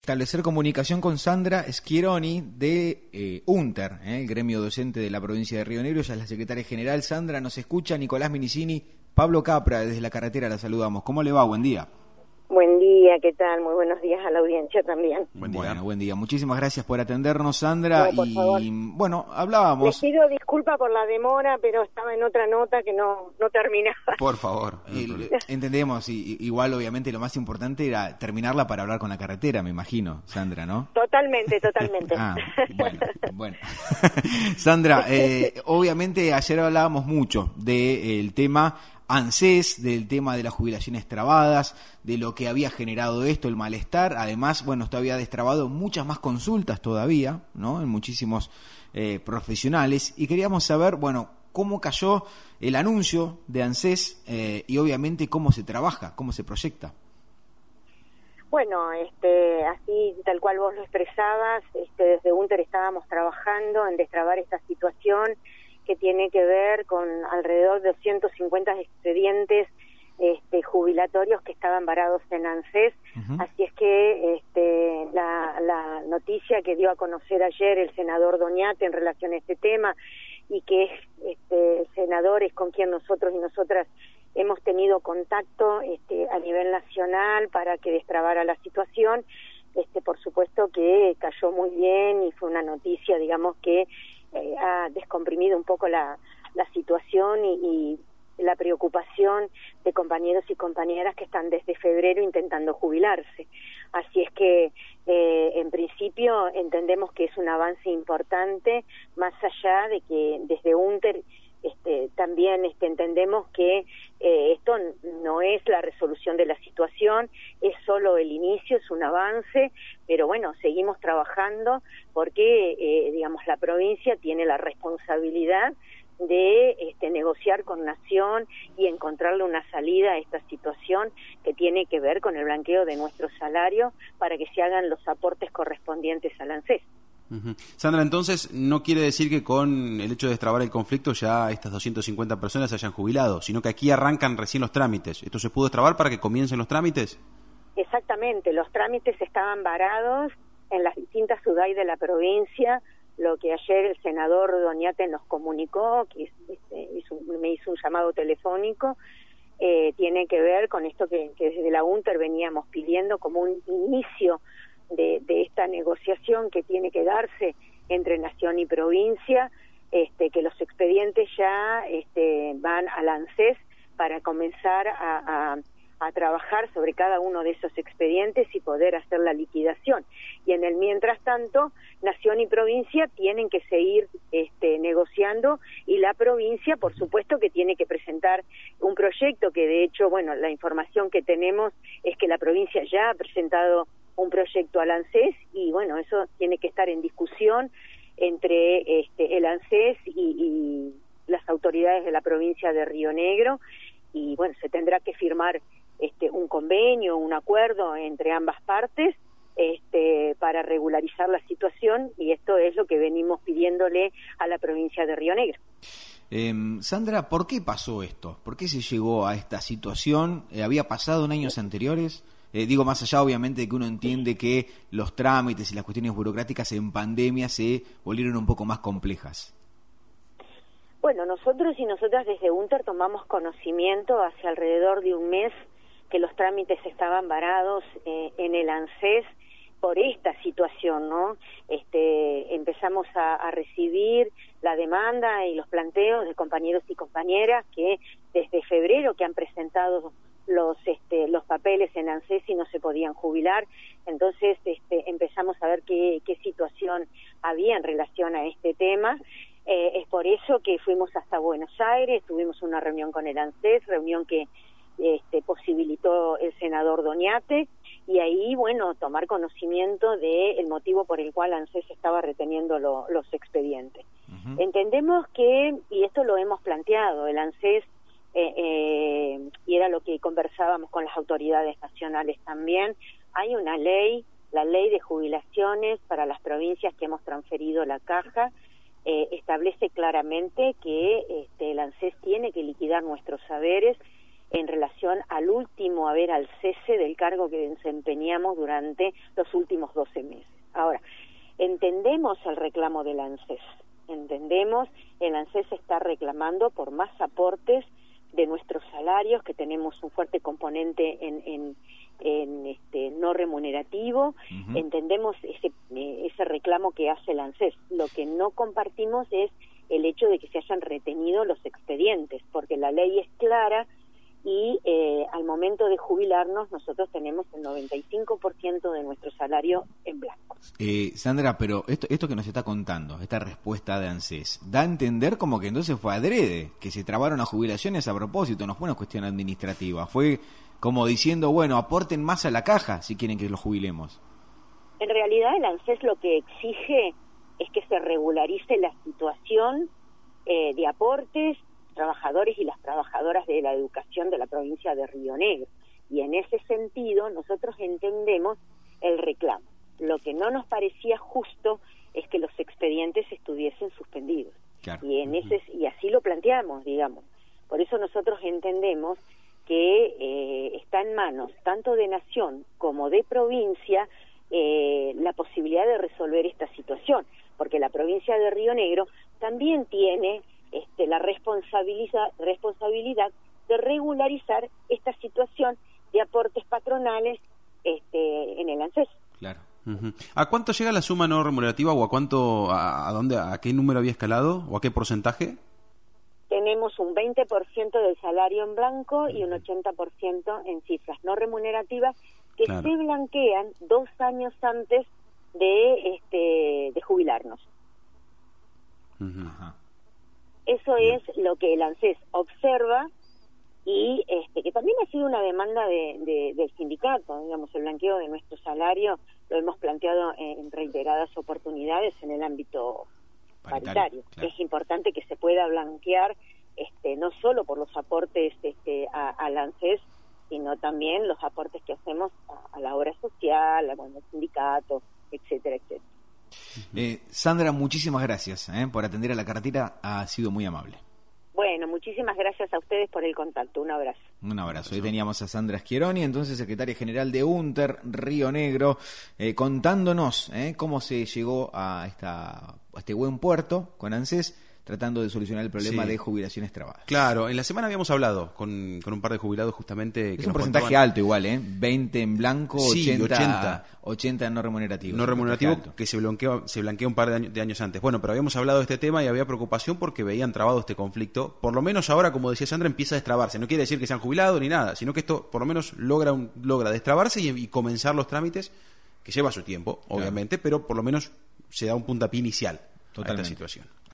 establecer comunicación con Sandra Schieroni de UNTER, el gremio docente de la provincia de Río Negro. Ella es la secretaria general. Sandra, nos escucha Nicolás Minicini, Pablo Capra, desde la carretera la saludamos. ¿Cómo le va? Buen día. Buen día, ¿qué tal? Muy buenos días a la audiencia también. Bueno, buen día. Muchísimas gracias por atendernos, Sandra. No, por favor. Bueno, hablábamos... Les pido disculpas por la demora, pero estaba en otra nota que no terminaba. Por favor. Entendemos, igual obviamente lo más importante era terminarla para hablar con la carretera, me imagino, Sandra, ¿no? Totalmente. Bueno. Sandra, obviamente ayer hablábamos mucho del tema ANSES, del tema de las jubilaciones trabadas, de lo que había generado esto, el malestar. Además, bueno, esto había destrabado muchas más consultas todavía, ¿no? En muchísimos profesionales. Y queríamos saber, bueno, cómo cayó el anuncio de ANSES y obviamente cómo se trabaja, cómo se proyecta. Bueno, así tal cual vos lo expresabas, desde UNTER estábamos trabajando en destrabar esta situación que tiene que ver con alrededor de 250 expedientes jubilatorios que estaban varados en ANSES. Así es que la noticia que dio a conocer ayer el senador Doñate en relación a este tema, y que es el senador es con quien nosotros y nosotras hemos tenido contacto a nivel nacional para que destrabara la situación, por supuesto que cayó muy bien y fue una noticia, digamos, que ha descomprimido un poco la situación y la preocupación de compañeros y compañeras que están desde febrero intentando jubilarse. Así es que en principio entendemos que es un avance importante, más allá de que desde UNTER también entendemos que esto no es la resolución de la situación, es solo el inicio, es un avance, pero bueno, seguimos trabajando porque, digamos, la provincia tiene la responsabilidad de negociar con Nación y encontrarle una salida a esta situación que tiene que ver con el blanqueo de nuestro salario para que se hagan los aportes correspondientes al ANSES. Sandra, entonces no quiere decir que con el hecho de destrabar el conflicto ya estas 250 personas se hayan jubilado, sino que aquí arrancan recién los trámites. ¿Esto se pudo destrabar para que comiencen los trámites? Exactamente, los trámites estaban varados en las distintas UDAI de la provincia. Lo que ayer el senador Doñate nos comunicó, que me hizo un llamado telefónico, tiene que ver con esto que desde la UNTER veníamos pidiendo como un inicio de esta negociación que tiene que darse entre Nación y provincia, que los expedientes ya van al ANSES para comenzar a trabajar sobre cada uno de esos expedientes y poder hacer la liquidación. Y en el mientras tanto, Nación y provincia tienen que seguir negociando, y la provincia, por supuesto, que tiene que presentar un proyecto que, de hecho, bueno, la información que tenemos es que la provincia ya ha presentado un proyecto al ANSES, y bueno, eso tiene que estar en discusión entre el ANSES y las autoridades de la provincia de Río Negro, y bueno, se tendrá que firmar un convenio, un acuerdo entre ambas partes para regularizar la situación, y esto es lo que venimos pidiéndole a la provincia de Río Negro. Sandra, ¿por qué pasó esto? ¿Por qué se llegó a esta situación? ¿Había pasado en años anteriores? Digo, más allá obviamente de que uno entiende que los trámites y las cuestiones burocráticas en pandemia se volvieron un poco más complejas. Bueno, nosotros y nosotras desde UNTER tomamos conocimiento hace alrededor de un mes que los trámites estaban varados en el ANSES por esta situación, ¿no? Empezamos a recibir la demanda y los planteos de compañeros y compañeras que desde febrero que han presentado los papeles en ANSES y no se podían jubilar. Entonces empezamos a ver qué situación había en relación a este tema. Es por eso que fuimos hasta Buenos Aires, tuvimos una reunión con el ANSES, reunión que posibilitó el senador Doñate, y ahí, bueno, tomar conocimiento del motivo por el cual ANSES estaba reteniendo los expedientes. Entendemos que, y esto lo hemos planteado, el ANSES, y era lo que conversábamos con las autoridades nacionales también, hay una ley, la ley de jubilaciones para las provincias que hemos transferido la caja, establece claramente que el ANSES tiene que liquidar nuestros saberes en relación al último haber al cese del cargo que desempeñamos durante los últimos 2 entendemos el reclamo del ANSES, el ANSES está reclamando por más aportes de nuestros salarios, que tenemos un fuerte componente en no remunerativo. Entendemos ese reclamo que hace el ANSES. Lo que no compartimos es el hecho de que se hayan retenido los expedientes, porque la ley es clara y al momento de jubilarnos nosotros tenemos el 95% de nuestro salario en blanco. Sandra, pero esto que nos está contando, esta respuesta de ANSES, da a entender como que entonces fue adrede, que se trabaron las jubilaciones a propósito, no fue una cuestión administrativa, fue como diciendo, bueno, aporten más a la caja si quieren que los jubilemos. En realidad el ANSES lo que exige es que se regularice la situación de aportes, trabajadores y las trabajadoras de la educación de la provincia de Río Negro. Y en ese sentido nosotros entendemos el reclamo. Lo que no nos parecía justo es que los expedientes estuviesen suspendidos. Claro. Y así lo planteamos, digamos. Por eso nosotros entendemos que está en manos tanto de Nación como de provincia la posibilidad de resolver esta situación, porque la provincia de Río Negro también tiene la responsabilidad de regularizar esta situación de aportes patronales en el ANSES. Claro. ¿A cuánto llega la suma no remunerativa o a qué número había escalado o a qué porcentaje? Tenemos un 20% del salario en blanco y un 80% en cifras no remunerativas que se blanquean 2 años antes de jubilarnos. Eso es lo que el ANSES observa y que también ha sido una demanda del sindicato. Digamos, el blanqueo de nuestro salario lo hemos planteado en reiteradas oportunidades en el ámbito paritario. Claro. Es importante que se pueda blanquear no solo por los aportes al ANSES, sino también los aportes que hacemos a la obra social, al sindicato, etcétera, etcétera. Sandra, muchísimas gracias por atender a la cartera, ha sido muy amable. Bueno, muchísimas gracias a ustedes por el contacto, un abrazo. Un abrazo. Hoy teníamos a Sandra Schieroni, entonces secretaria general de UNTER Río Negro, contándonos cómo se llegó a este buen puerto con ANSES, tratando de solucionar el problema de jubilaciones trabadas. Claro, en la semana habíamos hablado con un par de jubilados justamente. Es un porcentaje alto igual, 20 en blanco, 80 en no remunerativo. No remunerativo que se blanquea un par de años antes. Bueno, pero habíamos hablado de este tema y había preocupación porque veían trabado este conflicto. Por lo menos ahora, como decía Sandra, empieza a destrabarse. No quiere decir que se han jubilado ni nada, sino que esto por lo menos logra destrabarse y comenzar los trámites, que lleva su tiempo, obviamente, pero por lo menos se da un puntapié inicial a esta situación.